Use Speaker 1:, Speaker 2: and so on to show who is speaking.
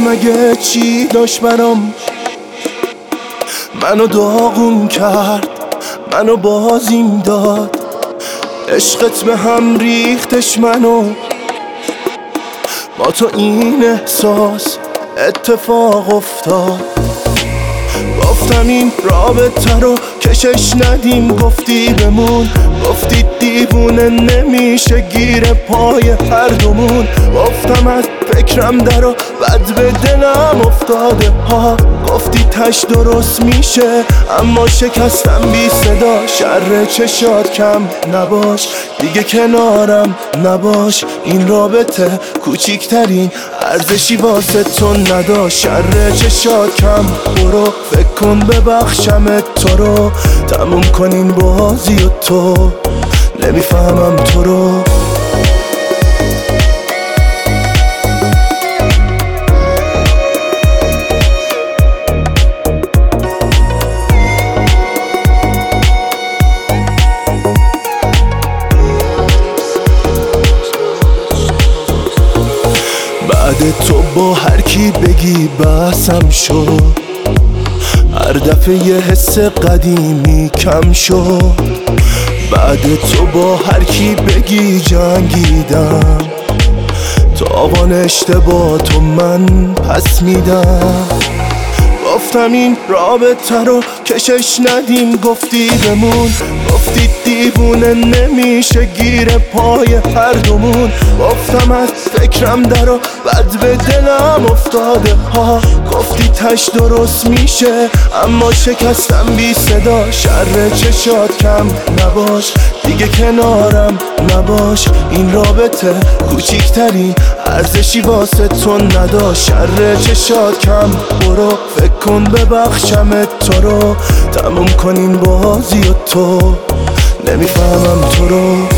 Speaker 1: مگه چی داشت برام؟ منو داغون کرد، منو بازیم داد، عشقت به هم ریختش منو. با تو این احساس اتفاق افتاد. گفتم این رابطه رو کشش ندیم، گفتی بمون، گفتی دیوونه نمیشه گیر پای هر دومون. گفتم از فکرم درو بد به دلم افتاده ها، گفتی تش درست میشه اما شکستم بی صدا. شر چشات کم نباش دیگه کنارم نباش، این رابطه کوچیکترین ارزشی واسه تو نداشت. شر چشات کم برو، فکر کن ببخشمت تو رو، تموم کنین بازی و تو نمیفهمم تو رو. بعد تو با هر کی بگی بحثم شد، هر دفعه یه حس قدیمی کم شد. بعد تو با هر کی بگی جنگیدم، تاوان اشتباه تو من پس میدم. گفتم این رابطه رو کشش ندیم، گفتی بمون، گفتی دیوونه نمیشه گیر پای هر دومون. گفتم از فکرم درو بد به دلم افتاده ها، گفتی تش درست میشه اما شکستم بی صدا. شر چشات کم نباش دیگه کنارم نباش، این رابطه کوچیکترین ارزشی واسه تو نداشت. شر چشات کم برو، فکر کن ببخشمت تو رو، تموم کنین بازی و تو نمیفهمم تو رو.